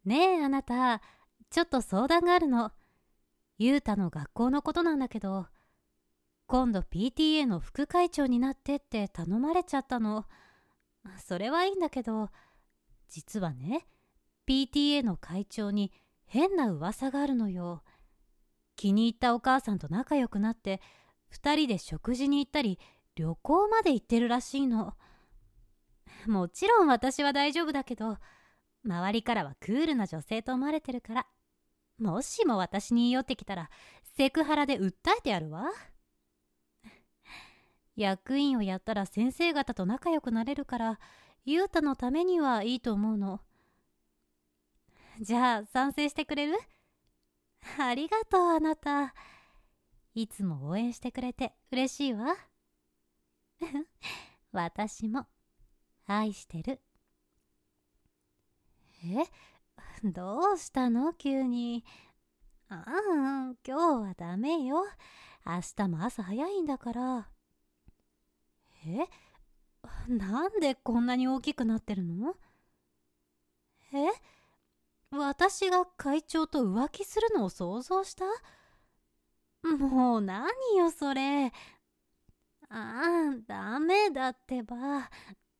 ねえあなた、ちょっと相談があるの。ゆうたの学校のことなんだけど、今度 PTA の副会長になってって頼まれちゃったの。それはいいんだけど、実はね、PTA の会長に変な噂があるのよ。気に入ったお母さんと仲良くなって2人で食事に行ったり旅行まで行ってるらしいの。もちろん私は大丈夫だけど、周りからはクールな女性と思われてるから、もしも私に言い寄ってきたらセクハラで訴えてやるわ。役員をやったら先生方と仲良くなれるから、ゆうたのためにはいいと思うの。じゃあ賛成してくれる？ありがとうあなた。いつも応援してくれて嬉しいわ。私も愛してる。どうしたの急に。今日はダメよ。明日も朝早いんだから。なんでこんなに大きくなってるの？私が会長と浮気するのを想像した？もう何よそれ。ダメだってば。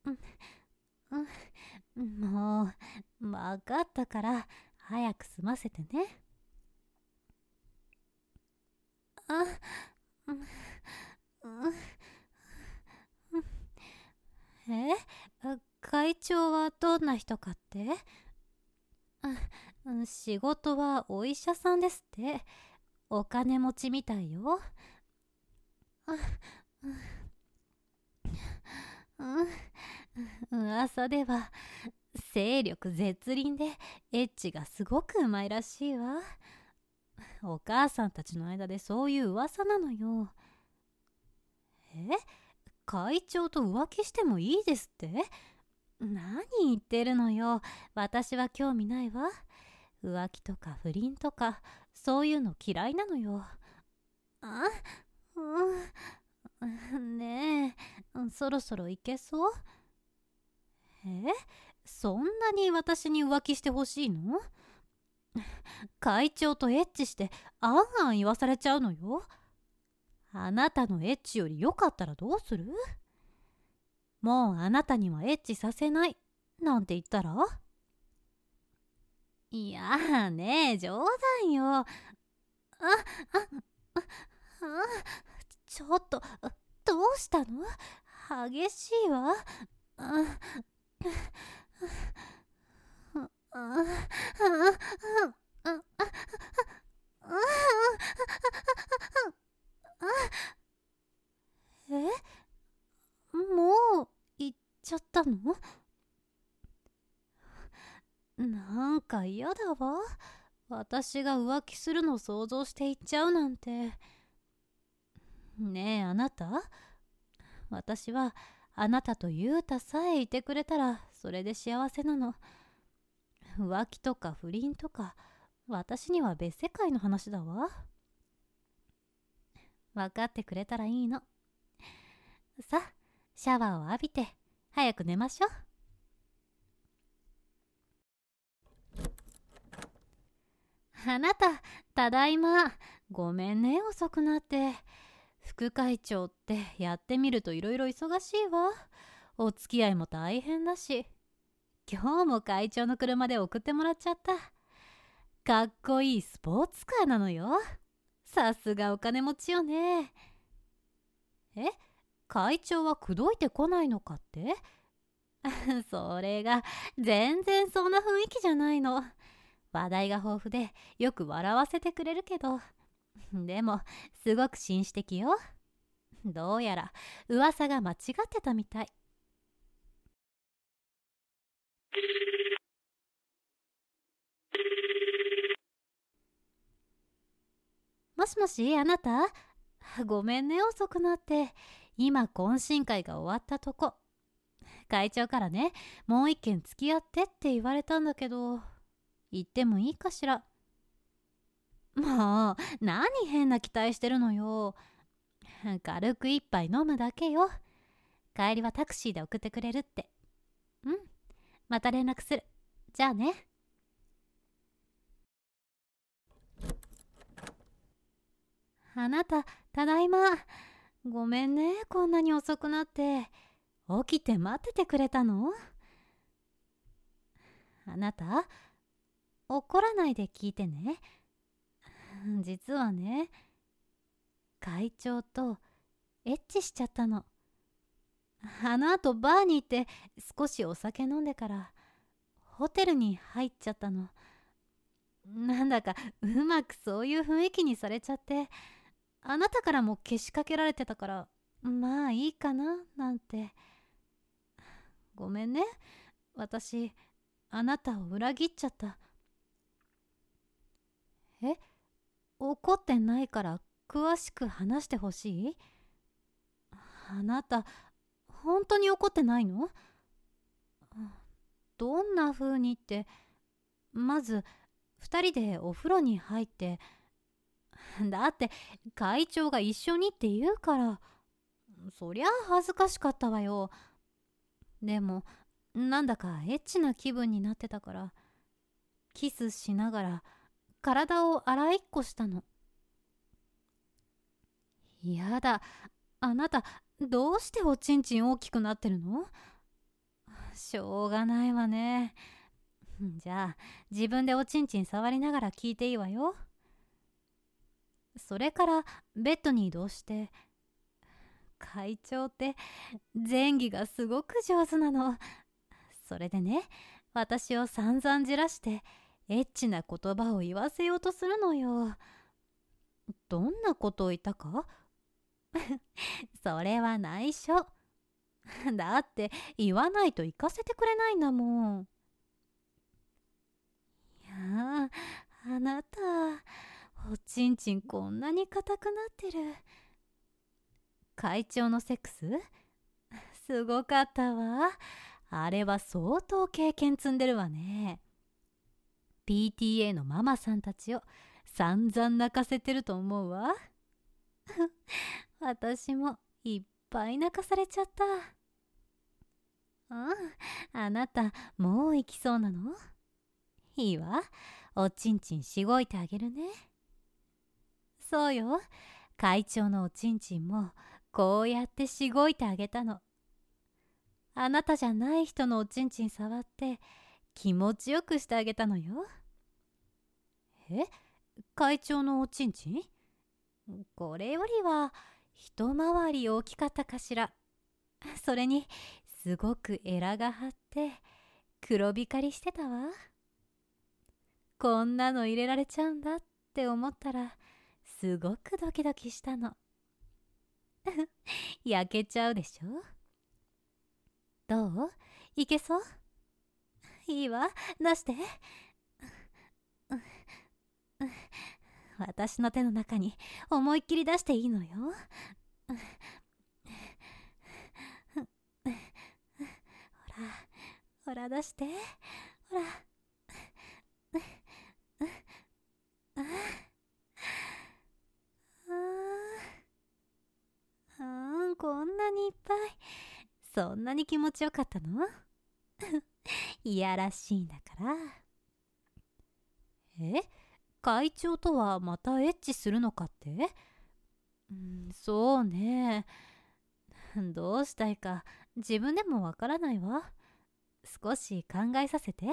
もう分かったから早く済ませてね。会長はどんな人かって？仕事はお医者さんですって。お金持ちみたいよ。噂では精力絶倫でエッチがすごくうまいらしいわ。お母さんたちの間でそういう噂なのよ。会長と浮気してもいいですって？何言ってるのよ。私は興味ないわ。浮気とか不倫とかそういうの嫌いなのよ。ねえ、そろそろ行けそう？そんなに私に浮気してほしいの？会長とエッチしてあんあん言わされちゃうのよ。あなたのエッチより良かったらどうする？もうあなたにはエッチさせないなんて言ったら？いやねえ、冗談よ。ちょっとどうしたの？激しいわ。もう行っちゃったの？なんか嫌だわ。私が浮気するのを想像して行っちゃうなんて。ねえあなた、私はあなたとゆうたさえいてくれたらそれで幸せなの。浮気とか不倫とか私には別世界の話だわ。分かってくれたらいいの。さあシャワーを浴びて早く寝ましょう。あなた、ただいま。ごめんね遅くなって。副会長ってやってみるといろいろ忙しいわ。お付き合いも大変だし、今日も会長の車で送ってもらっちゃった。かっこいいスポーツカーなのよ。さすがお金持ちよね。会長は口説いてこないのかって？それが全然そんな雰囲気じゃないの。話題が豊富でよく笑わせてくれるけど、でもすごく紳士的よ。どうやら噂が間違ってたみたい。もしもしあなた、ごめんね遅くなって。今懇親会が終わったとこ。会長からね、もう一件付き合ってって言われたんだけど、言ってもいいかしら？もう何変な期待してるのよ。軽く一杯飲むだけよ。帰りはタクシーで送ってくれるって。また連絡する。じゃあね。 あなた、ただいま。ごめんね、こんなに遅くなって。起きて待っててくれたの？あなた、怒らないで聞いてね。実はね、会長とエッチしちゃったの。あの後バーに行って少しお酒飲んでからホテルに入っちゃったの。なんだかうまくそういう雰囲気にされちゃって、あなたからもけしかけられてたから、まあいいかななんて。ごめんね、私あなたを裏切っちゃった。え、怒ってないから詳しく話してほしい？あなた本当に怒ってないの？どんな風にって、まず二人でお風呂に入って、だって会長が一緒にって言うから、そりゃ恥ずかしかったわよ。でもなんだかエッチな気分になってたから、キスしながら体を洗いっこしたの。やだ、あなたどうしておちんちん大きくなってるの？しょうがないわね。じゃあ自分でおちんちん触りながら聞いていいわよ。それからベッドに移動して、会長って前戯がすごく上手なの。それでね、私を散々じらしてエッチな言葉を言わせようとするのよ。どんなことを言ったか？それは内緒。だって言わないと行かせてくれないんだもん。いやあ、あなたおちんちんこんなに硬くなってる。会長のセックスすごかったわ。あれは相当経験積んでるわね。 PTA のママさんたちを散々泣かせてると思うわ。私もいっぱい泣かされちゃった。あなたもう行きそうなの？いいわ、おちんちんしごいてあげるね。そうよ、会長のおちんちんもこうやってしごいてあげたの。あなたじゃない人のおちんちん触って気持ちよくしてあげたのよ。え、会長のおちんちん？これよりは一回り大きかったかしら。それにすごくエラが張って黒光りしてたわ。こんなの入れられちゃうんだって思ったらすごくドキドキしたの。焼けちゃうでしょ？どう？いけそう？いいわ、出して。私の手の中に思いっきり出していいのよ。ほらほら出して、ほら。こんなにいっぱい。そんなに気持ちよかったの？いやらしいんだから。会長とはまたエッチするのかって？そうね。どうしたいか自分でもわからないわ。少し考えさせて。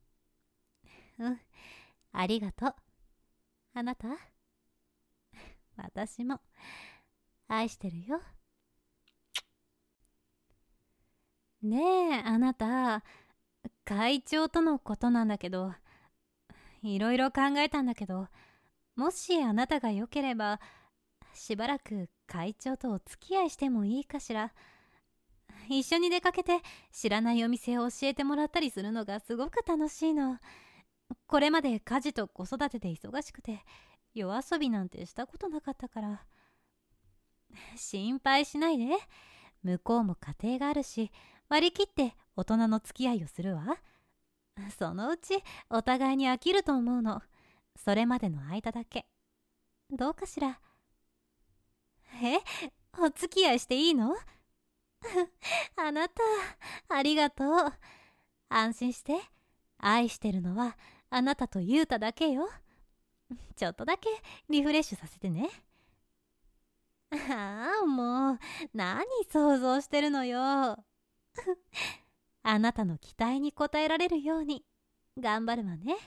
ありがとう。あなた、私も愛してるよ。ねえ、あなた、会長とのことなんだけど、いろいろ考えたんだけど、もしあなたがよければしばらく会長とお付き合いしてもいいかしら。一緒に出かけて知らないお店を教えてもらったりするのがすごく楽しいの。これまで家事と子育てで忙しくて夜遊びなんてしたことなかったから。心配しないで、向こうも家庭があるし割り切って大人の付き合いをするわ。そのうちお互いに飽きると思うの。それまでの間だけ。どうかしら。お付き合いしていいの？あなた、ありがとう。安心して。愛してるのはあなたとユウタだけよ。ちょっとだけリフレッシュさせてね。 ああ、もう、何想像してるのよ。あなたの期待に応えられるように頑張るわね。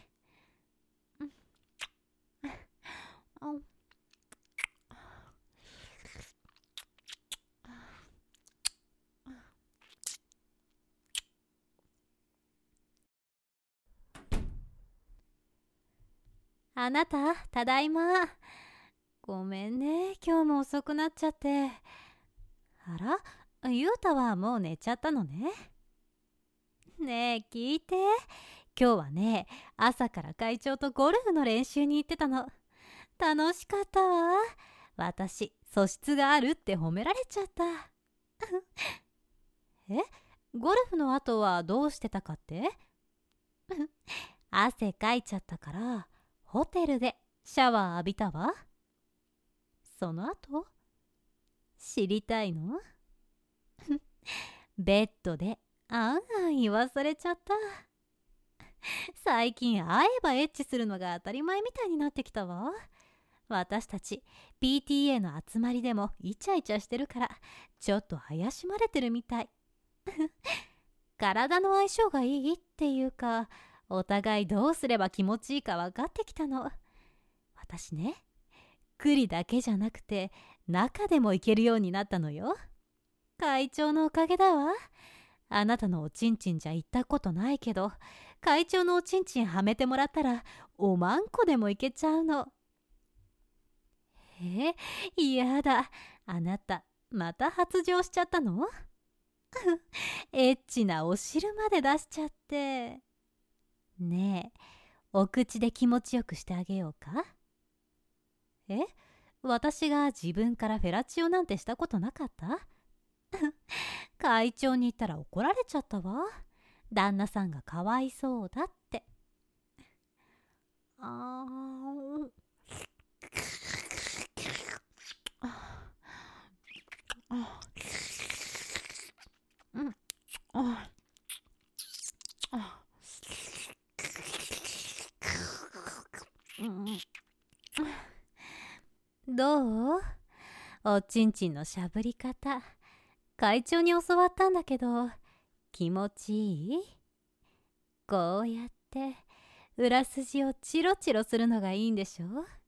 あなた、ただいま。ごめんね、今日も遅くなっちゃって。あら、ゆうたはもう寝ちゃったのね。ねえ、聞いて。今日はね、朝から会長とゴルフの練習に行ってたの。楽しかったわ。私、素質があるって褒められちゃった。え、ゴルフの後はどうしてたかって？汗かいちゃったから、ホテルでシャワー浴びたわ。その後知りたいの？ベッドであんあん言わされちゃった。最近会えばエッチするのが当たり前みたいになってきたわ。私たち PTA の集まりでもイチャイチャしてるからちょっと怪しまれてるみたい。体の相性がいいっていうか、お互いどうすれば気持ちいいか分かってきたの。私ね、栗だけじゃなくて中でもいけるようになったのよ。会長のおかげだわ。あなたのおちんちんじゃ行ったことないけど、会長のおちんちんはめてもらったらおまんこでもいけちゃうの。嫌だ。あなたまた発情しちゃったの？エッチなお汁まで出しちゃって。ねえ、お口で気持ちよくしてあげようか？私が自分からフェラチオなんてしたことなかった？会長に言ったら怒られちゃったわ。旦那さんがかわいそうだって。あーうんあどう？おちんちんのしゃぶり方、会長に教わったんだけど、気持ちいい？こうやって裏筋をチロチロするのがいいんでしょ？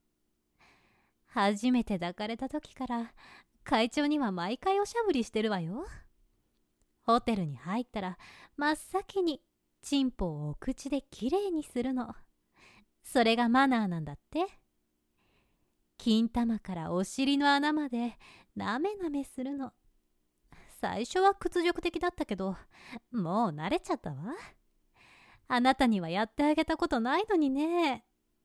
初めて抱かれた時から会長には毎回おしゃぶりしてるわよ。ホテルに入ったら真っ先にチンポをお口できれいにするの。それがマナーなんだって。金玉からお尻の穴までなめなめするの。最初は屈辱的だったけど、もう慣れちゃったわ。あなたにはやってあげたことないのにね。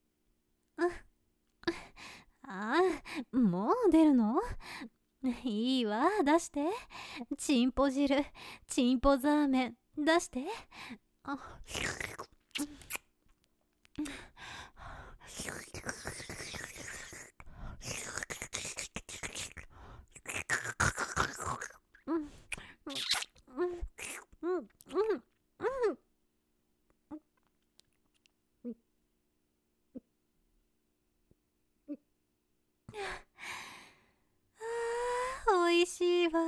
もう出るの？いいわ、出して。チンポ汁、チンポザーメン出して。おいしいわ。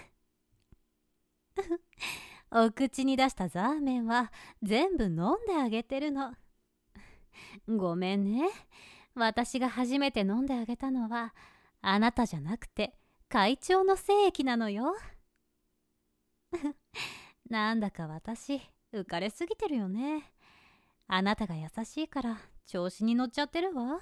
お口に出したザーメンは全部飲んであげてるの。ごめんね。私が初めて飲んであげたのはあなたじゃなくて会長の精液なのよ。なんだか私浮かれすぎてるよね。あなたが優しいから調子に乗っちゃってるわ。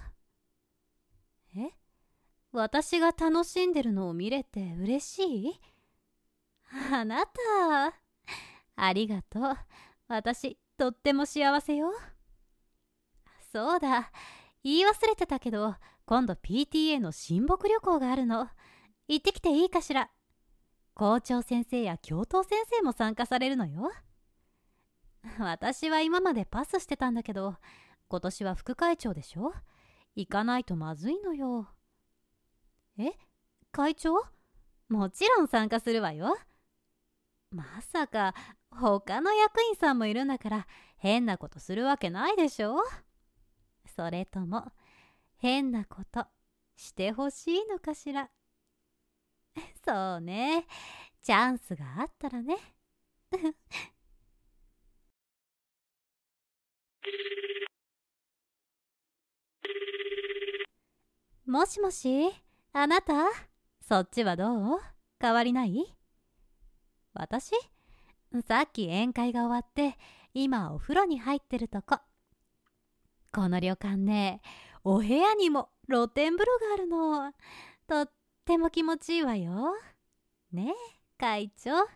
私が楽しんでるのを見れて嬉しい？あなた、ありがとう。私とっても幸せよ。そうだ、言い忘れてたけど、今度 PTA の親睦旅行があるの。行ってきていいかしら？校長先生や教頭先生も参加されるのよ。私は今までパスしてたんだけど、今年は副会長でしょ？行かないとまずいのよ。会長？もちろん参加するわよ。まさか他の役員さんもいるんだから変なことするわけないでしょ？それとも変なことしてほしいのかしら？ そうね。チャンスがあったらね。もしもし、あなた、そっちはどう？変わりない？私？さっき宴会が終わって、今お風呂に入ってるとこ。この旅館ね、お部屋にも露天風呂があるの。とっても気持ちいいわよ。ねえ、会長。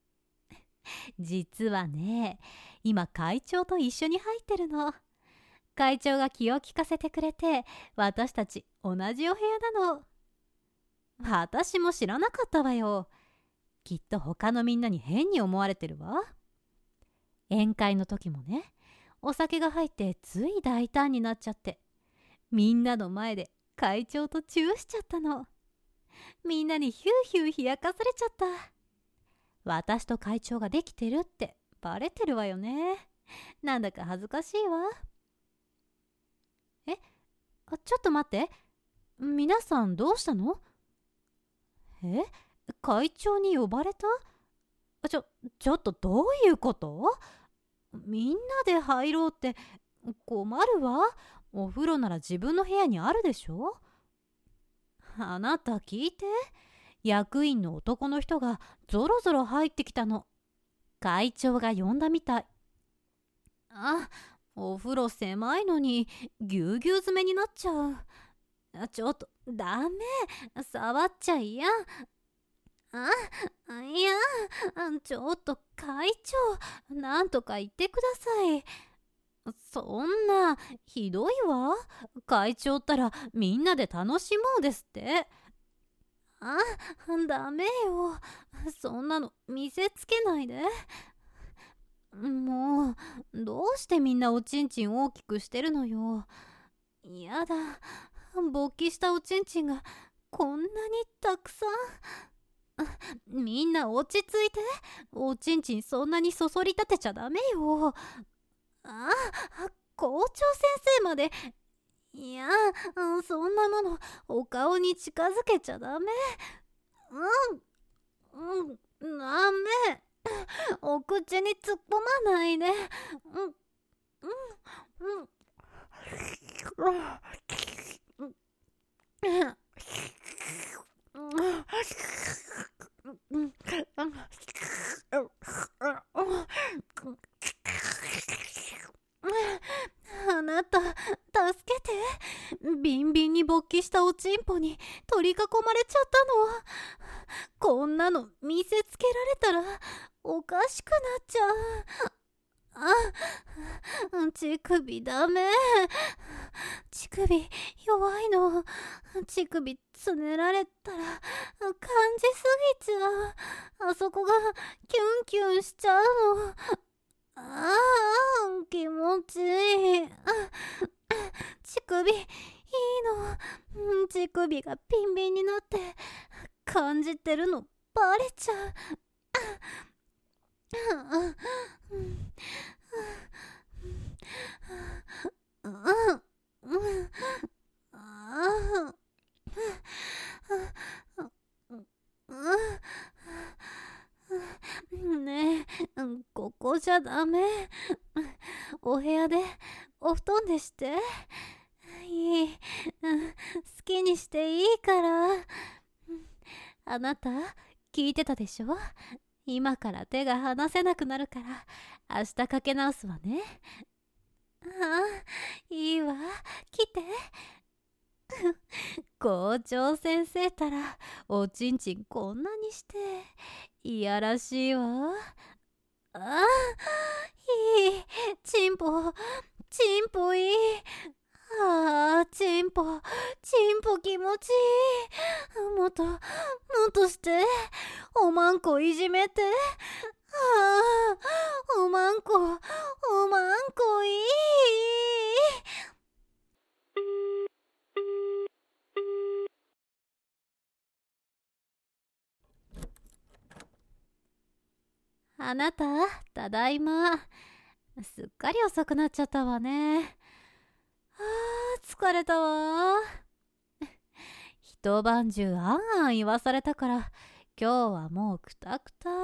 実はね、今会長と一緒に入ってるの。会長が気を利かせてくれて、私たち同じお部屋なの。私も知らなかったわよ。きっと他のみんなに変に思われてるわ。宴会の時もね、お酒が入ってつい大胆になっちゃって、みんなの前で会長とチューしちゃったの。みんなにヒューヒュー冷やかされちゃった。私と会長ができてるってバレてるわよね。なんだか恥ずかしいわ。ちょっと待って。皆さんどうしたの？会長に呼ばれた？ちょっとどういうこと？みんなで入ろうって困るわ。お風呂なら自分の部屋にあるでしょ。あなた聞いて。役員の男の人がぞろぞろ入ってきたの。会長が呼んだみたい。お風呂狭いのにぎゅうぎゅう詰めになっちゃう。ちょっとダメ。触っちゃいや。いや、ちょっと会長、なんとか言ってください。そんな、ひどいわ。会長ったらみんなで楽しもうですって。ダメよ。そんなの見せつけないで。もう、どうしてみんなおちんちん大きくしてるのよ。やだ、勃起したおちんちんがこんなにたくさん。みんな落ち着いて。おちんちんそんなにそそり立てちゃダメよ。校長先生まで。いや、そんなものお顔に近づけちゃダメ。ダメ。お口に突っ込まないで。あなた、助けて。ビンビンに勃起したおちんぽに取り囲まれちゃったの。こんなの見せつけられたらおかしくなっちゃう。乳首ダメ。乳首弱いの。乳首つねられたら感じすぎちゃう。あそこがキュンキュンしちゃうの。気持ちいい。乳首いいの。乳首がピンビンになって感じてるのバレちゃう。ねえ、ここじゃダメ。お部屋でお布団でして。いい、好きにしていいから。あなた聞いてたでしょ？今から手が離せなくなるから明日かけ直すわね。いいわ、来て。校長先生たらおちんちんこんなにしていやらしいわ。いい。チンポいい。チンポ気持ちいい。もっとして。おまんこいじめて。おまんこいい。あなた、ただいま。すっかり遅くなっちゃったわね。疲れたわ。一晩中あんあん言わされたから今日はもうくたくた。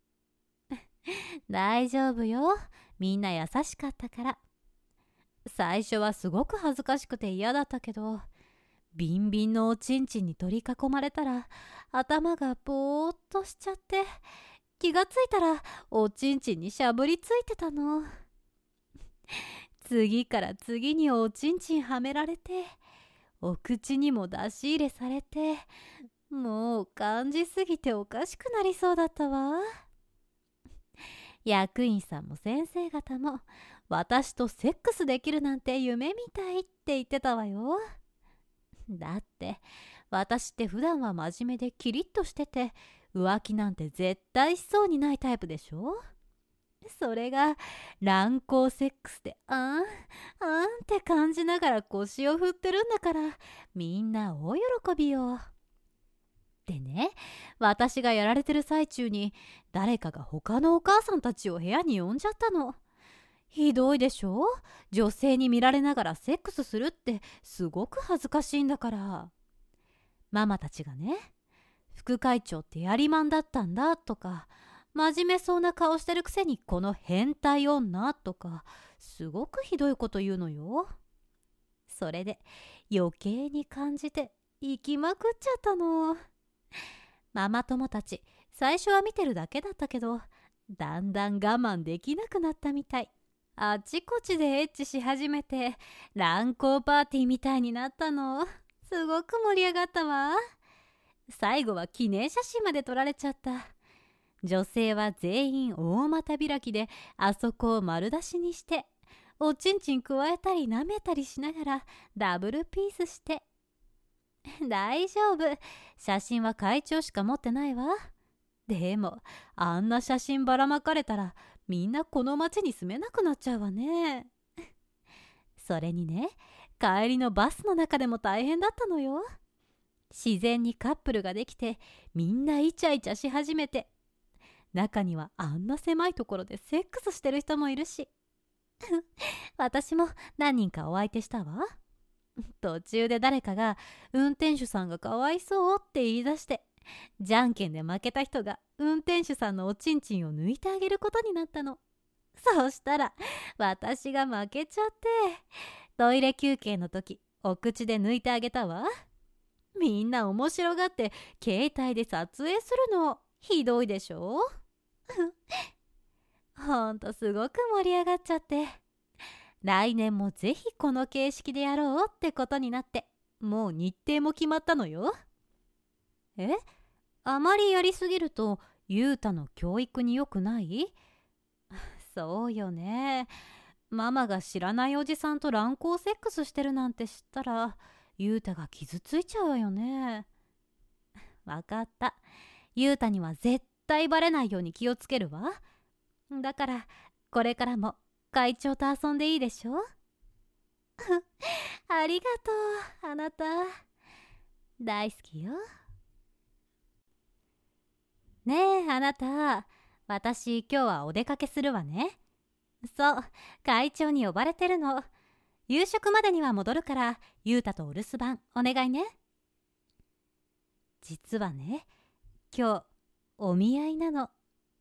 大丈夫よ。みんな優しかったから。最初はすごく恥ずかしくて嫌だったけど、ビンビンのおちんちんに取り囲まれたら頭がぼーっとしちゃって、気がついたらおちんちんにしゃぶりついてたの。次から次におちんちんはめられて、お口にも出し入れされて、もう感じすぎておかしくなりそうだったわ。役員さんも先生方も私とセックスできるなんて夢みたいって言ってたわよ。だって私って普段は真面目でキリッとしてて、浮気なんて絶対しそうにないタイプでしょ。それが乱交セックスであんって感じながら腰を振ってるんだから、みんな大喜びよ。でね、私がやられてる最中に誰かが他のお母さんたちを部屋に呼んじゃったの。ひどいでしょ。女性に見られながらセックスするってすごく恥ずかしいんだから。ママたちがね、副会長ってやりまんだったんだとか、真面目そうな顔してるくせにこの変態女とか、すごくひどいこと言うのよ。それで余計に感じて行きまくっちゃったの。ママ友たち最初は見てるだけだったけど、だんだん我慢できなくなったみたい。あちこちでエッチし始めて乱交パーティーみたいになったの。すごく盛り上がったわ。最後は記念写真まで撮られちゃった。女性は全員大股開きであそこを丸出しにして、おちんちんくわえたり舐めたりしながらダブルピースして。大丈夫、写真は会長しか持ってないわ。でもあんな写真ばらまかれたらみんなこの町に住めなくなっちゃうわね。それにね、帰りのバスの中でも大変だったのよ。自然にカップルができて、みんなイチャイチャし始めて、中にはあんな狭いところでセックスしてる人もいるし。私も何人かお相手したわ。途中で誰かが運転手さんがかわいそうって言い出して、じゃんけんで負けた人が運転手さんのおちんちんを抜いてあげることになったの。そうしたら私が負けちゃって、トイレ休憩の時お口で抜いてあげたわ。みんな面白がって携帯で撮影するの。ひどいでしょ。ほんとすごく盛り上がっちゃって、来年もぜひこの形式でやろうってことになって、もう日程も決まったのよ。あまりやりすぎるとゆうたの教育に良くない？そうよね。ママが知らないおじさんと乱交セックスしてるなんて知ったら、ゆうたが傷ついちゃうわよね。わかった。ゆうたには絶対バレないように気をつけるわ。だからこれからも会長と遊んでいいでしょ。ありがとう、あなた。大好きよ。ねえあなた、私今日はお出かけするわね。そう、会長に呼ばれてるの。夕食までには戻るから、ゆうたとお留守番お願いね。実はね、今日お見合いなの。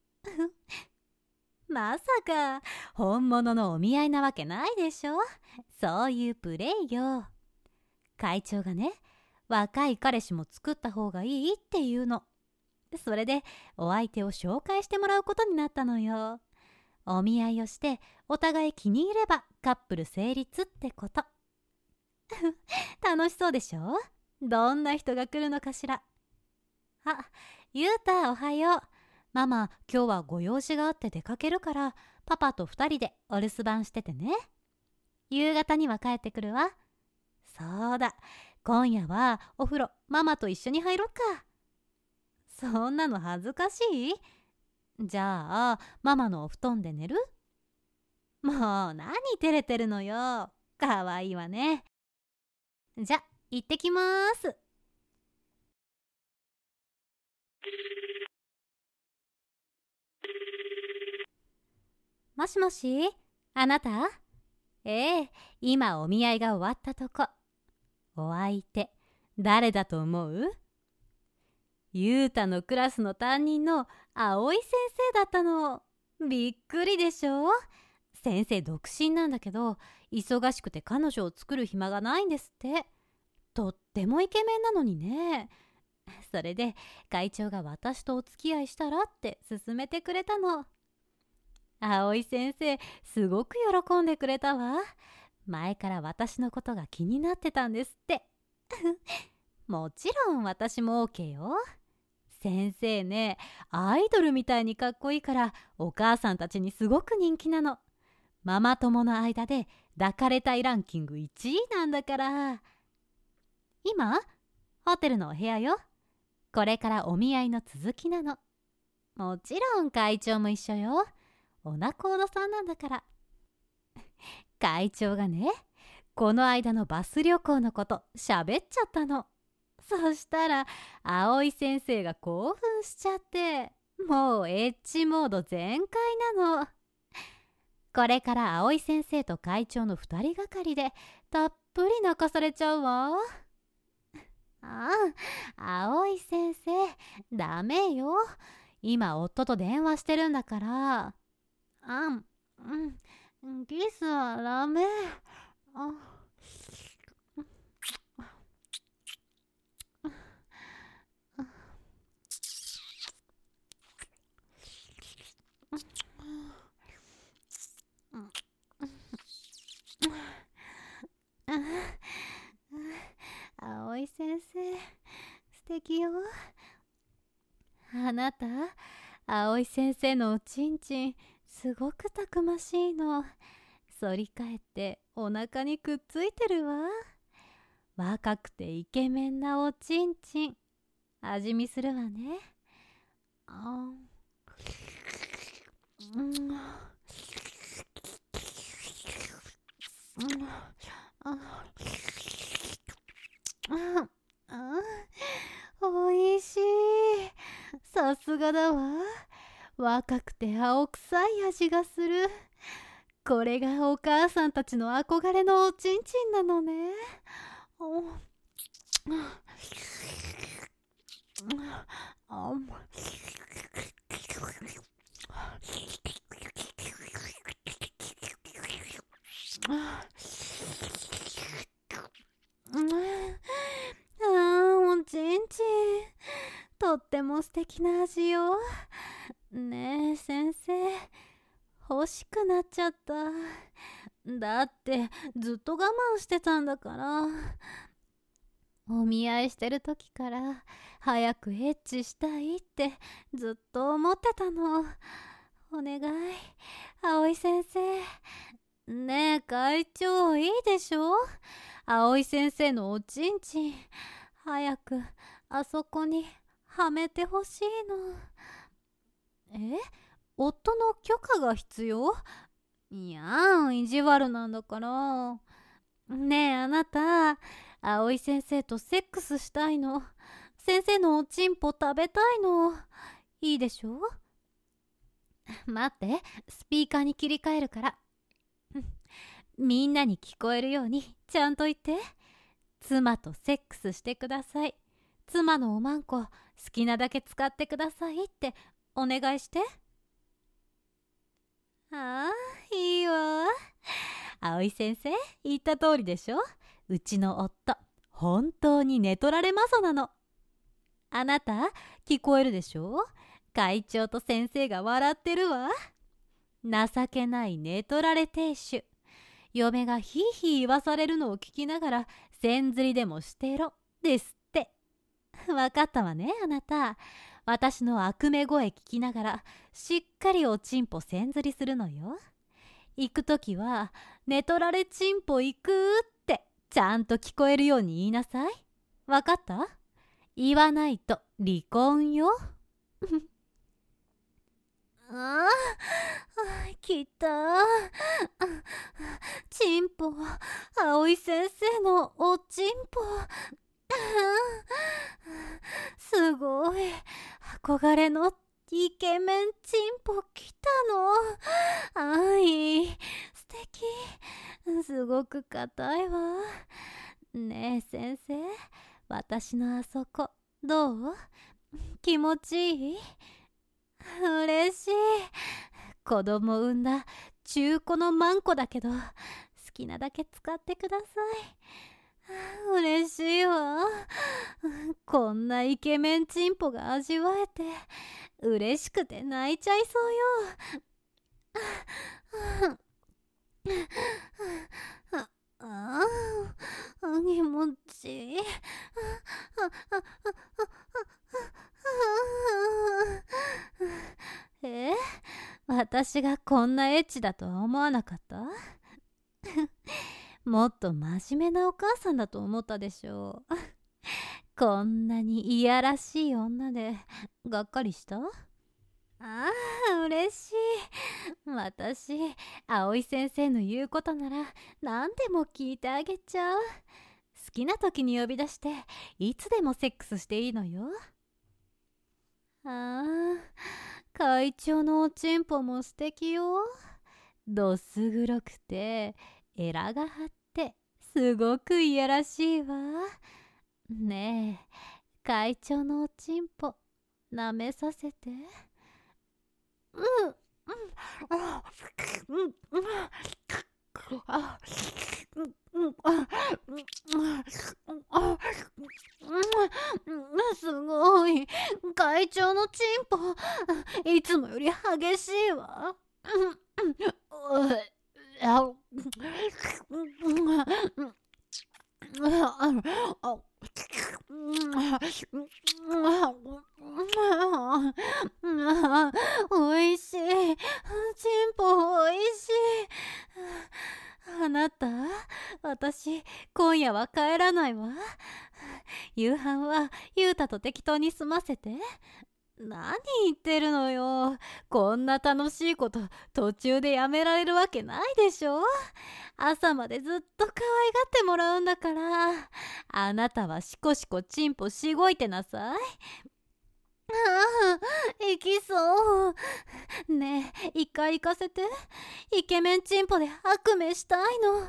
まさか本物のお見合いなわけないでしょ。そういうプレイよ。会長がね、若い彼氏も作った方がいいっていうの。それでお相手を紹介してもらうことになったのよ。お見合いをしてお互い気に入ればカップル成立ってこと。楽しそうでしょ。どんな人が来るのかしら。あ、ゆうたおはよう。ママ今日はご用事があって出かけるから、パパと2人でお留守番しててね。夕方には帰ってくるわ。そうだ、今夜はお風呂ママと一緒に入ろっか。そんなの恥ずかしい？じゃあママのお布団で寝る？もう何照れてるのよ。かわいいわね。じゃ行ってきます。もしもし、あなた？今お見合いが終わったとこ。お相手誰だと思う？ ゆうたのクラスの担任の葵先生だったの。びっくりでしょ。先生独身なんだけど、忙しくて彼女を作る暇がないんですって。とってもイケメンなのにね。それで会長が私とお付き合いしたらって勧めてくれたの。葵先生すごく喜んでくれたわ。前から私のことが気になってたんですってもちろん私も OK よ。先生ね、アイドルみたいにかっこいいからお母さんたちにすごく人気なの。ママ友の間で抱かれたいランキング1位なんだから。今ホテルのお部屋よ。これからお見合いの続きなの。もちろん会長も一緒よ。お仲人さんなんだから会長がね、この間のバス旅行のこと喋っちゃったの。そしたら葵先生が興奮しちゃって、もうエッチモード全開なの。これから葵先生と会長の2人がかりでたっぷり泣かされちゃうわ。ああ、葵先生ダメよ。今夫と電話してるんだから。キスはダメ。葵先生素敵よ。あなた、葵先生のおちんちんすごくたくましいの。反り返ってお腹にくっついてるわ。若くてイケメンなおちんちん、味見するわね。おいしい。さすがだわ。若くて青臭い味がする。これがお母さんたちの憧れのおちんちんなのね。おちんちんとっても素敵な味よ。ねえ先生、欲しくなっちゃった。だってずっと我慢してたんだから。お見合いしてる時から早くエッチしたいってずっと思ってたの。お願い葵先生。ねえ会長、いいでしょ。葵先生のおちんちん早くあそこにはめてほしいの。夫の許可が必要？いやん、意地悪なんだから。ねえあなた、葵先生とセックスしたいの。先生のおちんぽ食べたいの。いいでしょ。待って、スピーカーに切り替えるから。みんなに聞こえるようにちゃんと言って。妻とセックスしてください。妻のおまんこ好きなだけ使ってくださいってお願いして。ああ、いいわ。葵先生言った通りでしょ。うちの夫本当に寝取られマソなの。あなた聞こえるでしょ。会長と先生が笑ってるわ。情けない寝取られ亭主。嫁がヒーヒー言わされるのを聞きながらせんずりでもしてろですって。わかったわねあなた。私の悪目声聞きながらしっかりおちんぽせんずりするのよ。行くときは寝取られちんぽ行くってちゃんと聞こえるように言いなさい。わかった？言わないと離婚よ。来た。ちんぽ、葵先生のおちんぽ。すごい憧れのイケメンちんぽ来たの。いい素敵。すごく硬いわ。ねえ先生、私のあそこどう？ 気持ちいい？嬉しい。子供産んだ中古のマンコだけど、好きなだけ使ってください。嬉しいわ。こんなイケメンチンポが味わえて、嬉しくて泣いちゃいそうよ。気持ちいい。え、私がこんなエッチだとは思わなかった？もっと真面目なお母さんだと思ったでしょう。こんなにいやらしい女でがっかりした？嬉しい。私、葵先生の言うことなら何でも聞いてあげちゃう。好きな時に呼び出していつでもセックスしていいのよ。会長のおちんぽも素敵よ。どす黒くてエラが張ってすごくいやらしいわ。ねえ、会長のおちんぽ舐めさせて。すごい。会長のチンポ、いつもより激しいわ。おいしい。チンポおいしい。あなた、私、今夜は帰らないわ。夕飯はゆうたと適当に済ませて。何言ってるのよ。こんな楽しいこと途中でやめられるわけないでしょ。朝までずっと可愛がってもらうんだから。あなたはしこしこチンポしごいてなさい。行きそう。ねえ、一回行かせて。イケメンチンポで悪夢したいの。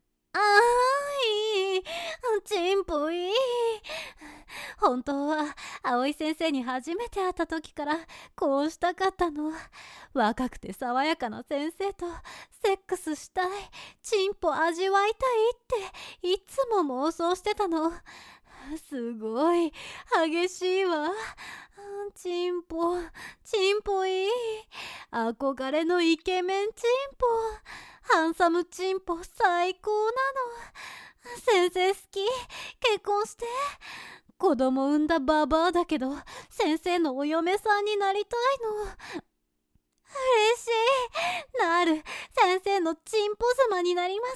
いい。チンポいい。本当は葵先生に初めて会った時からこうしたかったの。若くて爽やかな先生とセックスしたい、チンポ味わいたいっていつも妄想してたの。すごい激しいわ。チンポいい。憧れのイケメンチンポ、ハンサムチンポ最高なの。先生好き。結婚して。子供産んだババアだけど先生のお嫁さんになりたいの。嬉しい。なる。先生のチンポ様になります。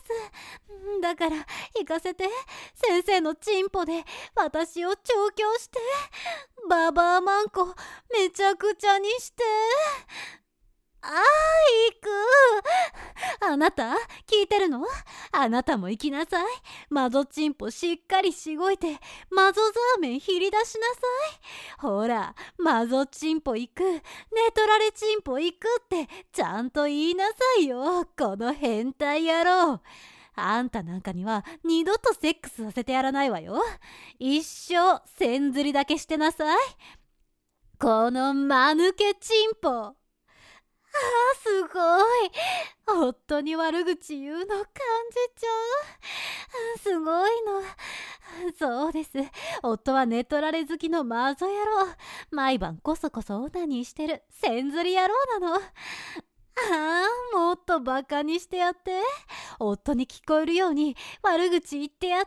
だから行かせて。先生のチンポで私を調教して、ババアマンコめちゃくちゃにして。行く。あなた聞いてるの？あなたも行きなさい。マゾチンポしっかりしごいてマゾザーメンひり出しなさい。ほら、マゾチンポ行く、ネトラレチンポ行くってちゃんと言いなさいよ、この変態野郎。あんたなんかには二度とセックスさせてやらないわよ。一生線ずりだけしてなさい。この間抜けチンポ。すごい。夫に悪口言うの感じちゃう。すごいの。そうです。夫は寝取られ好きのマゾ野郎。毎晩こそこそオナニーしてる千釣り野郎なの。もっとバカにしてやって。夫に聞こえるように悪口言ってやって。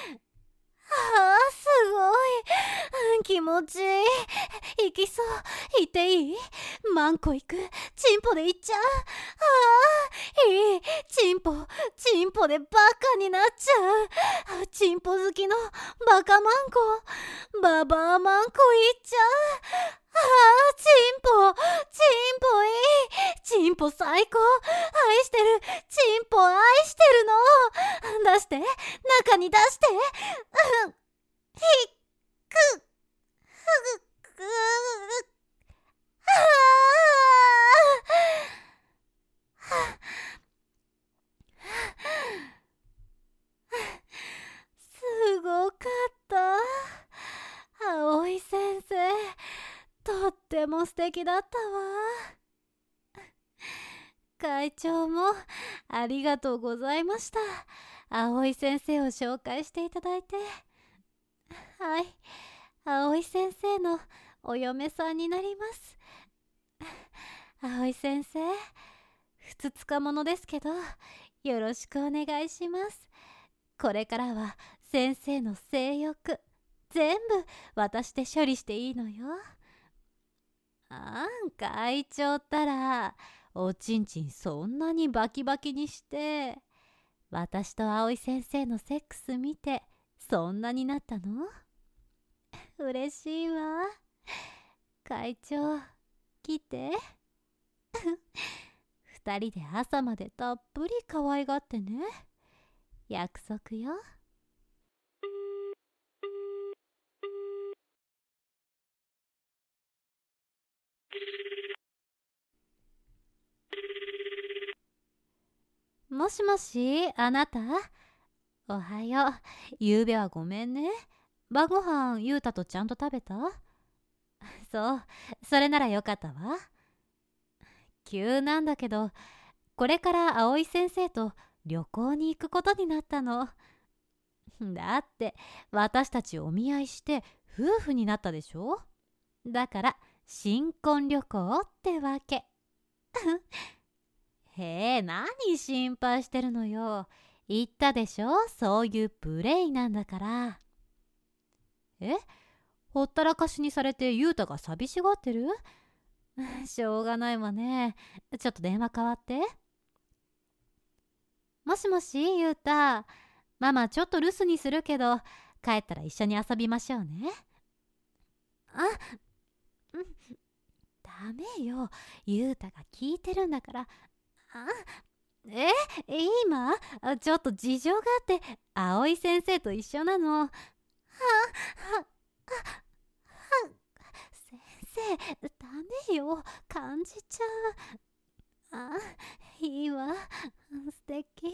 すごい。気持ちいい。行きそう。行っていい？マンコ行く。チンポで行っちゃう。いい。チンポでバカになっちゃう。チンポ好きのバカマンコ、ババアマンコ行っちゃう。チンポいい。チンポ最高。愛してる。チンポ愛してるの。出して。中に出して。ひっく。すごかった。葵先生、 ても素敵だったわ。会長もありがとうございました。葵先生を紹介していただいて。はい、葵先生のお嫁さんになります。葵先生、ふつつかものですけど、よろしくお願いします。これからは先生の性欲、全部私で処理していいのよ。会長ったら、おちんちんそんなにバキバキにして、私と葵先生のセックス見て、そんなになったの？嬉しいわ。会長、来て。二人で朝までたっぷり可愛がってね。約束よ。もしもし、あなた？おはよう。ゆうべはごめんね。晩ご飯、ゆうたとちゃんと食べた？そう、それならよかったわ。急なんだけど、これから葵先生と旅行に行くことになったの。だって私たちお見合いして夫婦になったでしょ。だから新婚旅行ってわけ。へえ、何心配してるのよ。言ったでしょ、そういうプレイなんだから。ほったらかしにされてゆうたが寂しがってる？しょうがないわね。ちょっと電話代わって。もしもし、ゆうた。ママちょっと留守にするけど、帰ったら一緒に遊びましょうね。ダメよ。ゆうたが聞いてるんだから。今ちょっと事情があって、葵先生と一緒なの。先生、ダメよ。感じちゃう。いいわ。素敵。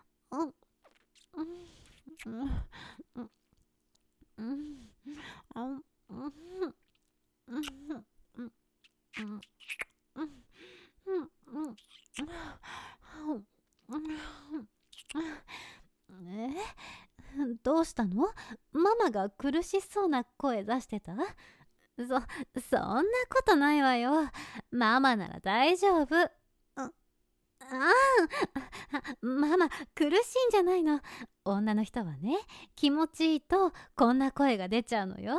どうしたの？ママが苦しそうな声出してた？そんなことないわよ。ママなら大丈夫。ママ苦しいんじゃないの。女の人はね、気持ちいいとこんな声が出ちゃうのよ。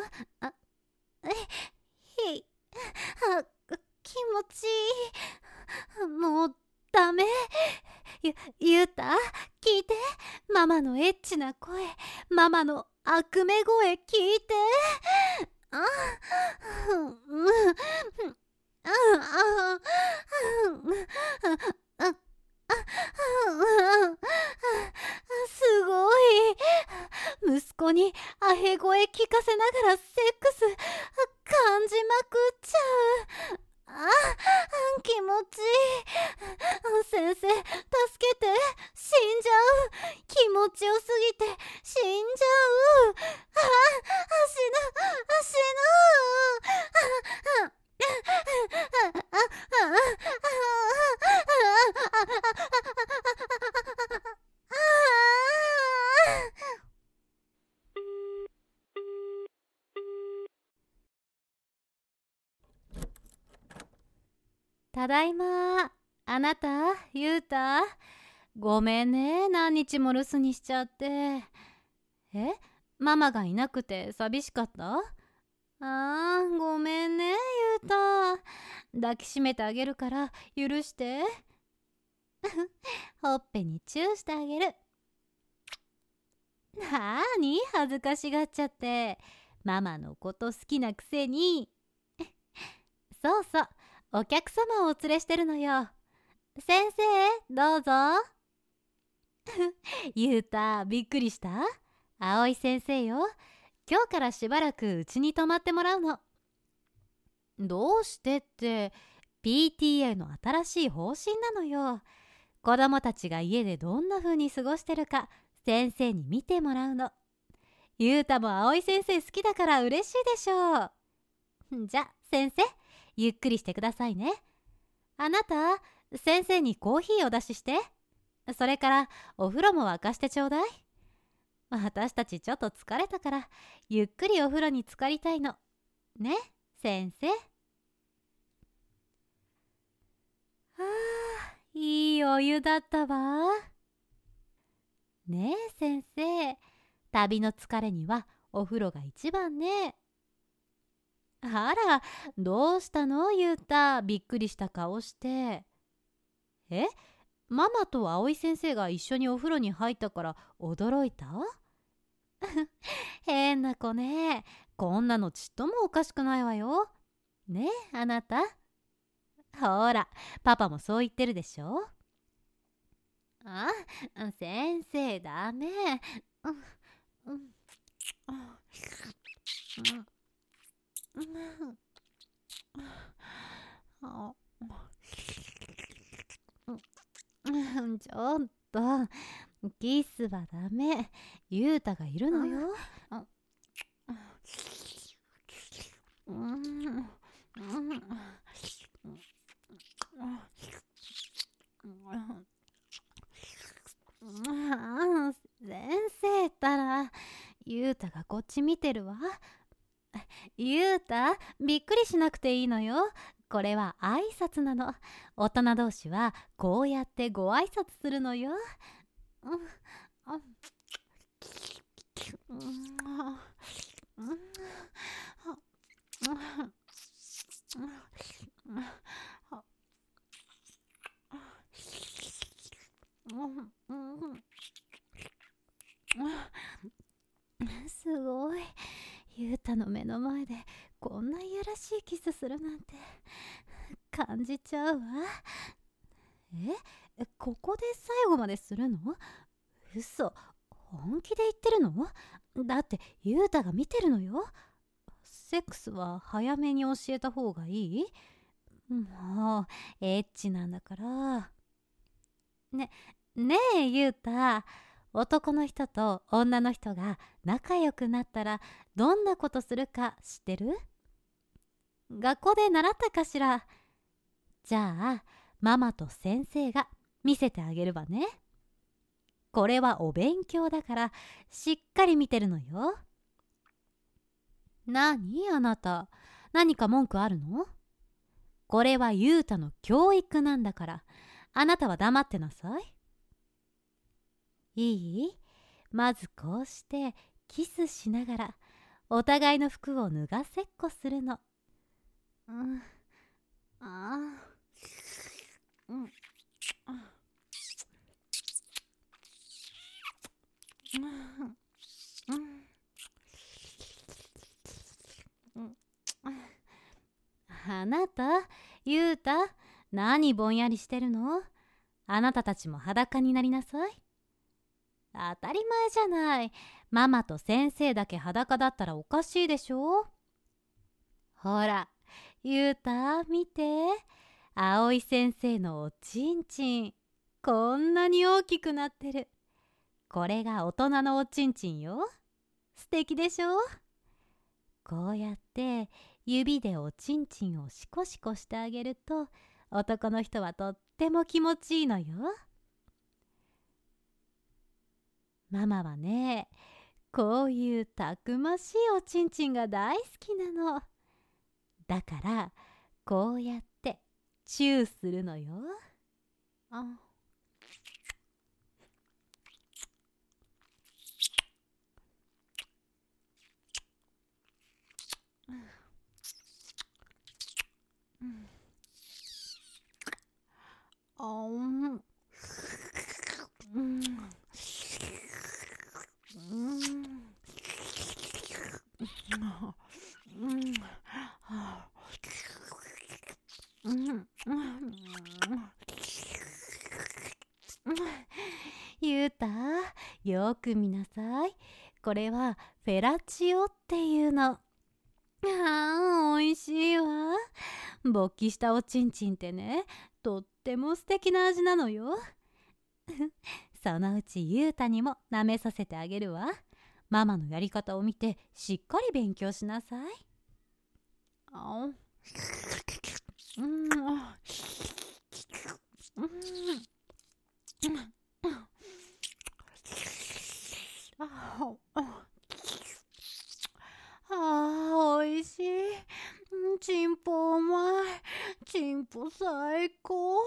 気持ちいい。もうダメ。ゆうた、聞いて。ママのエッチな声、ママの悪め声聞いて。すごい。息子にアヘ声聞かせながらセックス感じまくっちゃう。気持ちいい。先生、助けて。死んじゃう。気持ちよすぎて死んじゃう。死ぬ。ただいま。あなた、ゆうた。ごめんね、何日も留守にしちゃって。ママがいなくて寂しかった？ごめんね、ゆうた。抱きしめてあげるから許して。ほっぺにチューしてあげる。なーに恥ずかしがっちゃって。ママのこと好きなくせに。そうそう、お客様をお連れしてるのよ。先生、どうぞ。ゆうた、びっくりした？葵先生よ。今日からしばらくうちに泊まってもらうの。どうしてって、PTA の新しい方針なのよ。子供たちが家でどんな風に過ごしてるか先生に見てもらうの。ゆうたも葵先生好きだから嬉しいでしょう。じゃ、先生、 ゆっくりしてくださいね。あなた、先生にコーヒーお出しして。それからお風呂も沸かしてちょうだい。私たちちょっと疲れたからゆっくりお風呂に浸かりたいの。ね、先生。いいお湯だったわ。ねえ先生、旅の疲れにはお風呂が一番ね。あら、どうしたのゆうた、びっくりした顔して。え、ママと葵先生が一緒にお風呂に入ったから驚いた？変な子ね。こんなのちっともおかしくないわよ。ねえあなた。ほら、パパもそう言ってるでしょ。あ、先生ダメ。ちょっと、キスはダメ。ゆうたがいるのよ。先生ったら、ゆうたがこっち見てるわ。ゆうた、びっくりしなくていいのよ。これは挨拶なの。大人同士はこうやってご挨拶するのよ。すごい。ゆうたの目の前でこんないやらしいキスするなんて感じちゃうわ。ここで最後までするの？嘘、本気で言ってるの？だってゆうたが見てるのよ。セックスは早めに教えた方がいい？もうエッチなんだから。ねえゆうた、男の人と女の人が仲良くなったらどんなことするか知ってる？学校で習ったかしら？じゃあママと先生が見せてあげるわね。これはお勉強だからしっかり見てるのよ。なにあなた、何か文句あるの？これはゆうたの教育なんだから、あなたは黙ってなさい。いい？まずこうしてキスしながらお互いの服を脱がせっこするの。あなた、ゆうた、何ぼんやりしてるの？あなたたちも裸になりなさい。当たり前じゃない。ママと先生だけ裸だったらおかしいでしょ。ほら、ゆうた、見て。葵先生のおちんちん。こんなに大きくなってる。これが大人のおちんちんよ。素敵でしょ。こうやって指でおちんちんをシコシコしてあげると男の人はとっても気持ちいいのよ。ママはね、こういうたくましいおちんちんが大好きなの。だからこうやってチューするのよ。ゆうた、よく見なさい。これはフェラチオっていうの。おいしいわ。勃起したおちんちんってね、とっても素敵な味なのよ。そのうちゆうたにも舐めさせてあげるわ。ママのやり方を見てしっかり勉強しなさい。 おいしい。チンポうまい。チンポ最高。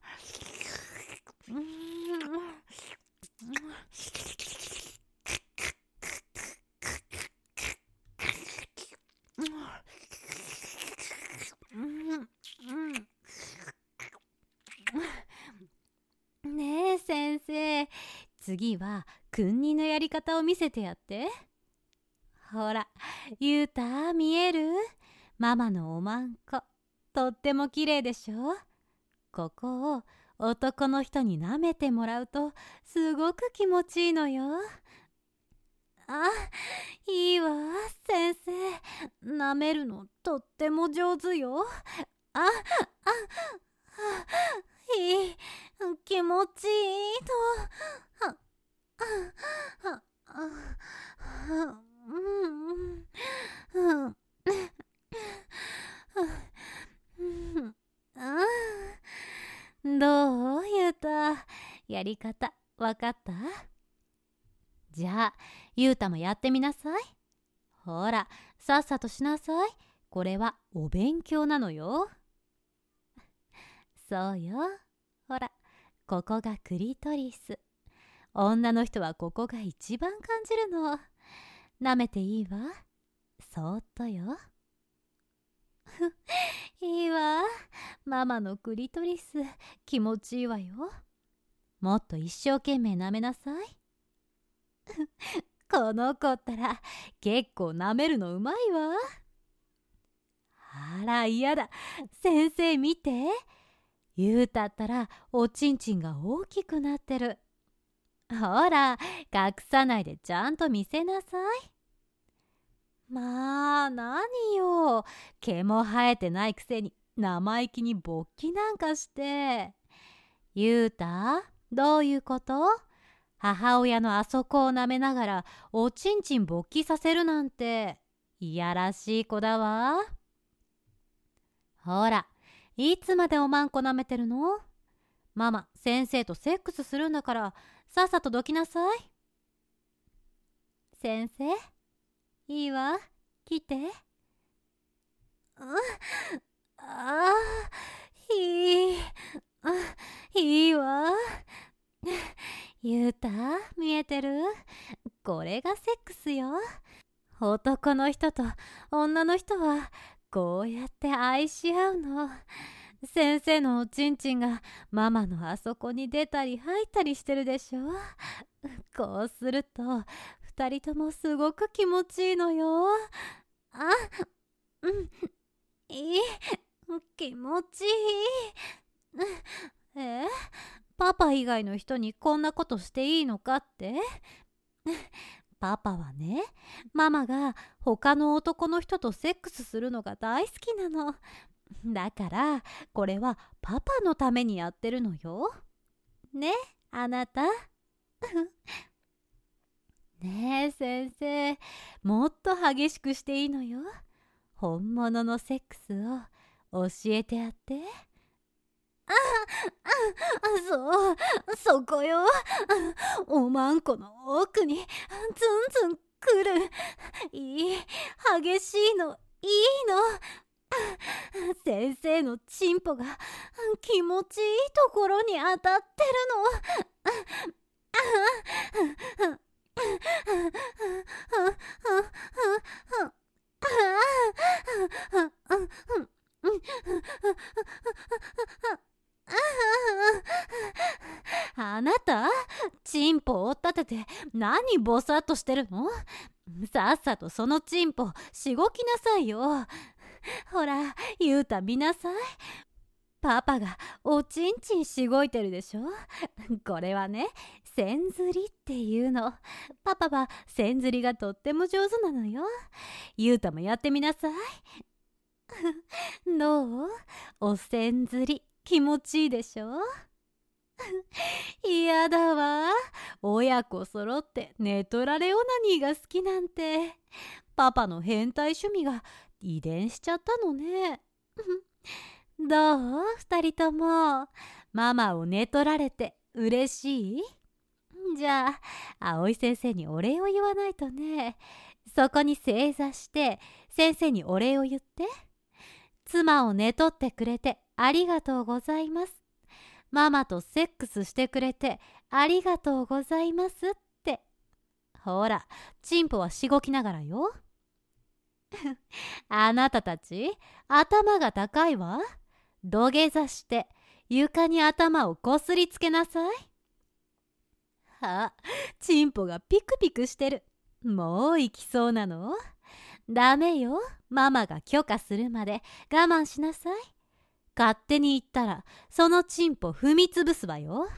ねえ先生、次は君にのやり方を見せてやって。ほら、ゆうた見える？ママのおまんこ、とっても綺麗でしょ。ここを男の人に舐めてもらうとすごく気持ちいいのよ。あ、いいわ先生、舐めるのとっても上手よ。いい、気持ちいいの。どうゆうた、やり方わかった？じゃあゆうたもやってみなさい。ほら、さっさとしなさい。これはお勉強なのよ。そうよ。ほら、ここがクリトリス。女の人はここが一番感じるの。舐めていいわ。そーっとよ。いいわ。ママのクリトリス、気持ちいいわよ。もっと一生懸命舐めなさい。この子ったら結構舐めるのうまいわ。あら嫌だ。先生見て。ゆうたったらおちんちんが大きくなってる。ほら、隠さないでちゃんと見せなさい。まあ何よ、毛も生えてないくせに生意気に勃起なんかして。ゆうた、どういうこと？母親のあそこを舐めながらおちんちん勃起させるなんていやらしい子だわ。ほら、いつまでおまんこ舐めてるの？ママ、先生とセックスするんだからさっさとどきなさい。先生、いいわ、来て。いいわ。ゆうた、見えてる？これがセックスよ。男の人と女の人はこうやって愛し合うの。先生のおちんちんがママのあそこに出たり入ったりしてるでしょ。こうすると二人ともすごく気持ちいいのよ。いい、気持ちいい。パパ以外の人にこんなことしていいのかって？パパはね、ママが他の男の人とセックスするのが大好きなの。だからこれはパパのためにやってるのよ。ね、あなた。ねえ先生、もっと激しくしていいのよ。本物のセックスを教えてやって。そこよ。おまんこの奥にツンツンくる。いい、激しいの、いいの。先生のチンポが気持ちいいところに当たってるの。あなた、チンポを追っ立てて何ボサッとしてるの？さっさとそのチンポしごきなさいよ。ほら、ゆうた見なさい。パパがおちんちんしごいてるでしょ。これはね、線ずりっていうの。パパは線ずりがとっても上手なのよ。ゆうたもやってみなさい。どう？お線ずり気持ちいいでしょ。嫌だわ。親子揃って寝取られオナニーが好きなんて。パパの変態趣味が遺伝しちゃったのね。 どう二人とも。ママを寝取られて嬉しい？じゃあ、葵先生にお礼を言わないとね。そこに正座して先生にお礼を言って。妻を寝取ってくれてありがとうございます。ママとセックスしてくれてありがとうございますって。ほら、チンポはしごきながらよ。あなたたち、頭が高いわ。土下座して床に頭をこすりつけなさい。チンポがピクピクしてる。もう行きそうなの？ダメよ。ママが許可するまで我慢しなさい。勝手に行ったらそのチンポ踏みつぶすわよ。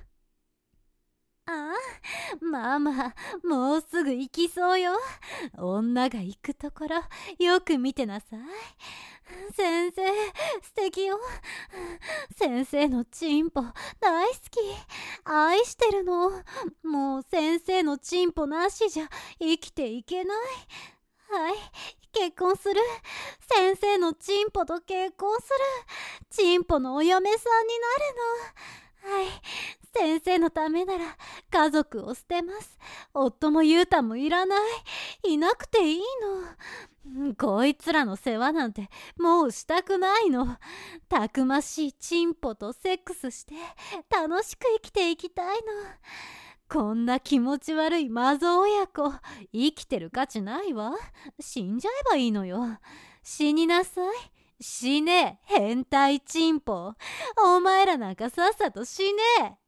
ママ、もうすぐ行きそうよ。女が行くところよく見てなさい。先生、素敵よ。先生のチンポ大好き。愛してるの。もう先生のチンポなしじゃ生きていけない。はい、結婚する。先生のチンポと結婚する。チンポのお嫁さんになるの。はい、先生のためなら家族を捨てます。夫も雄太もいらない。いなくていいの。こいつらの世話なんてもうしたくないの。たくましいチンポとセックスして楽しく生きていきたいの。こんな気持ち悪いマゾ親子、生きてる価値ないわ。死んじゃえばいいのよ。死になさい。死ね、変態チンポ。お前らなんかさっさと死ね。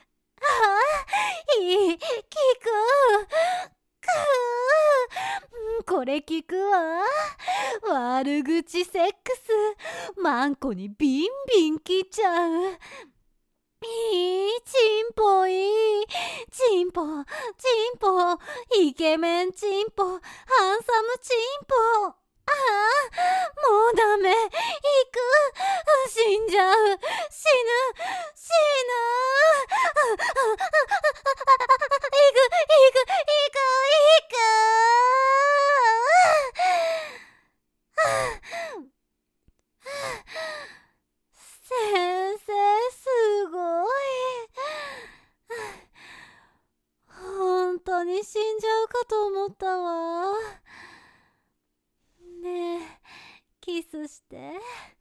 聞く。これ聞くわ。悪口セックス、マンコにビンビン来ちゃう。いいチンポ、いいチンポ、チンポ、イケメンチンポ、ハンサムチンポ。もうダメ。行く。死んじゃう。死ぬ。死ぬ。行く。先生、すごい。本当に死んじゃうかと思ったわ。ねえ、キスして。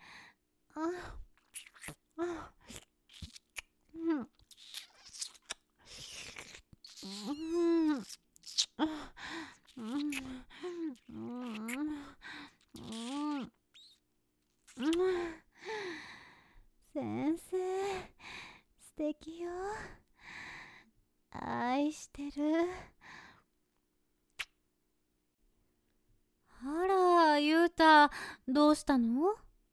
先生、素敵よ。愛してる。あら、ゆうた、どうしたの？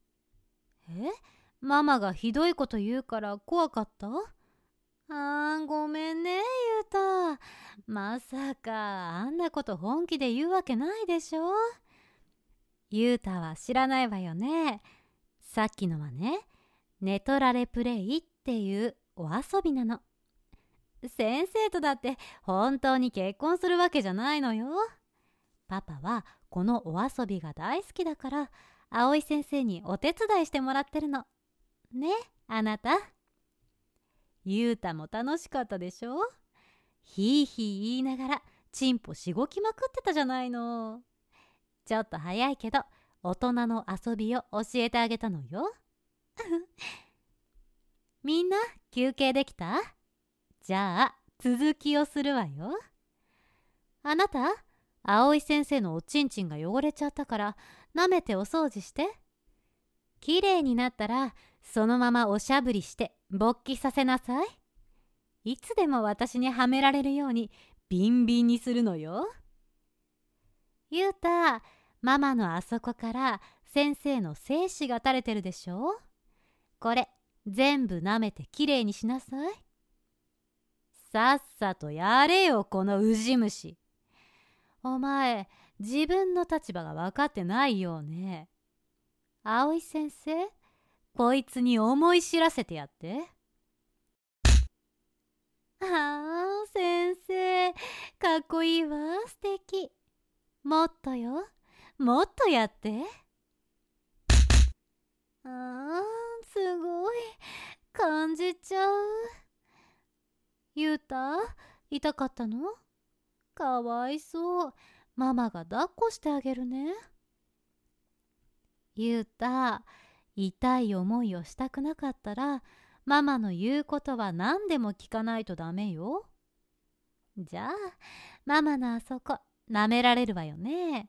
ママがひどいこと言うから怖かった？ごめんね、ゆうた。まさかあんなこと本気で言うわけないでしょ。ゆうたは知らないわよね。さっきのはね、寝取られプレイっていうお遊びなの。先生とだって本当に結婚するわけじゃないのよ。パパはこのお遊びが大好きだから、葵先生にお手伝いしてもらってるの。ね、あなた。ゆうたも楽しかったでしょ。ひいひい言いながらチンポしごきまくってたじゃないの。ちょっと早いけど大人の遊びを教えてあげたのよ。みんな休憩できた？じゃあ続きをするわよ。あなた、葵先生のおちんちんが汚れちゃったから舐めてお掃除して。きれいになったらそのままおしゃぶりして勃起させなさい。いつでも私にはめられるようにビンビンにするのよ。ゆうた、ママのあそこから先生の精子が垂れてるでしょ。これ全部舐めてきれいにしなさい。さっさとやれよ、このウジ虫。お前、自分の立場が分かってないようね。葵先生、こいつに思い知らせてやって。先生、かっこいいわ。素敵。もっとよ、もっとやって。 すごい感じちゃう。ゆうた、痛かったの？かわいそう。ママが抱っこしてあげるね。ゆうた、痛い思いをしたくなかったら、ママの言うことは何でも聞かないとダメよ。じゃあ、ママのあそこ、舐められるわよね。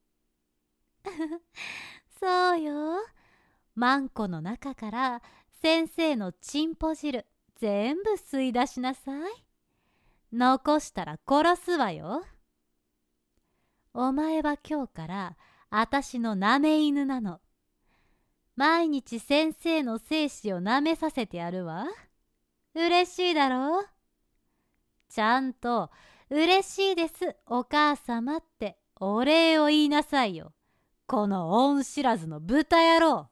そうよ。マンコの中から先生のチンポ汁全部吸い出しなさい。残したら殺すわよ。お前は今日からあたしのなめ犬なの。毎日先生の精子をなめさせてやるわ。嬉しいだろう？ちゃんと嬉しいですお母様ってお礼を言いなさいよ。この恩知らずの豚野郎。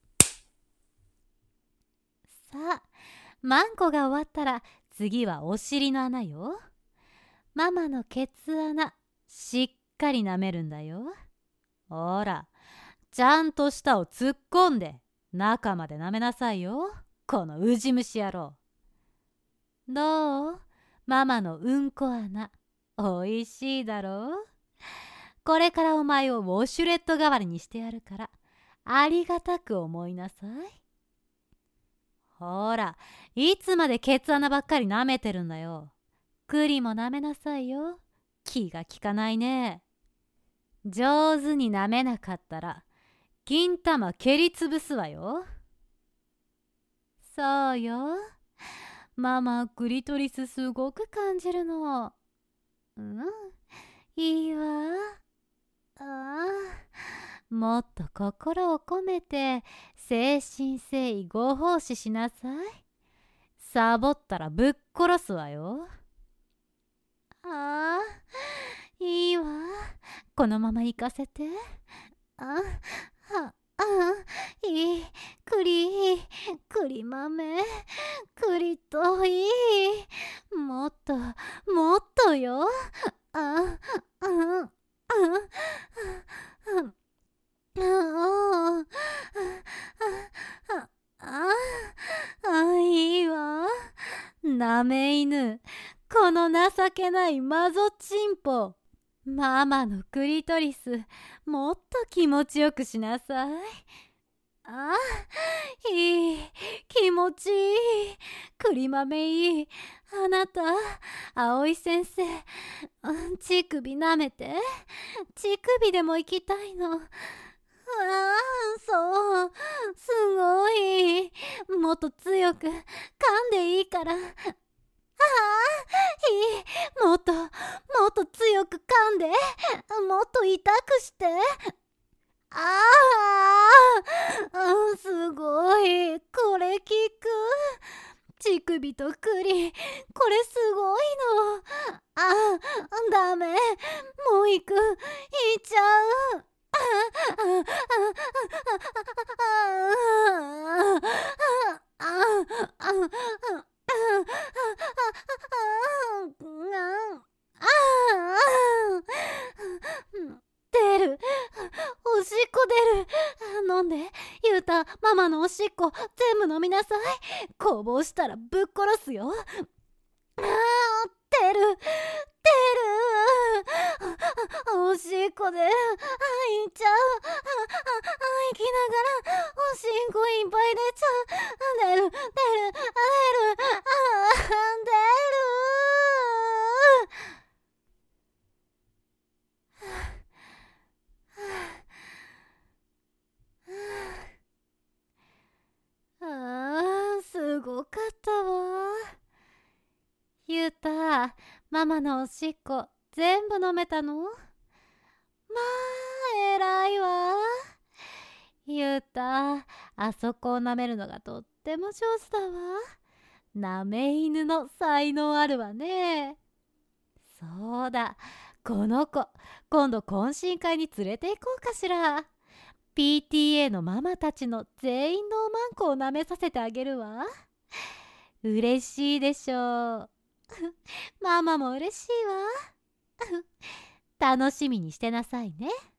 さあ、マンコが終わったら次はお尻の穴よ。ママのケツ穴しっかり舐めるんだよ。ほら、ちゃんと舌を突っ込んで中まで舐めなさいよ。このウジ虫野郎。どう？ママのうんこ穴おいしいだろう？これからお前をウォシュレット代わりにしてやるからありがたく思いなさい。ほら、いつまでケツ穴ばっかり舐めてるんだよ。栗も舐めなさいよ。気が利かないね。上手に舐めなかったら金玉蹴りつぶすわよ。そうよ。ママクリトリスすごく感じるの。いいわ。もっと心を込めて誠心誠意ご奉仕しなさい。サボったらぶっ殺すわよ。いいわ。このまま行かせて。いい。栗豆。栗といい。もっと、もっとよ。いいわ。なめ犬。この情けないマゾチンポ。ママのクリトリスもっと気持ちよくしなさい。いい。気持ちいい。栗豆いい。あなた、葵先生、乳首舐めて。乳首でも行きたいの。そう。すごい。もっと強く噛んでいいから。もっと強く噛んで。もっと痛くして。すごい。これ効く。乳首と栗、これすごいの。ダメ。もう行く。行っちゃう。出る。おしっこ出る。飲んで。ゆうた、ママのおしっこ全部飲みなさい。こぼしたらぶっ殺すよ。出る。おしっこで吐いちゃう。吐きながらおしっこいっぱい出ちゃう。出る。すごかったわ。ゆうた、ママのおしっこ全部飲めたの？まあ、偉いわ。ゆうた、あそこを舐めるのがとっても上手だわ。なめ犬の才能あるわね。そうだ、この子、今度懇親会に連れて行こうかしら。PTA のママたちの全員のおまんこを舐めさせてあげるわ。嬉しいでしょう。ママも嬉しいわ。楽しみにしてなさいね。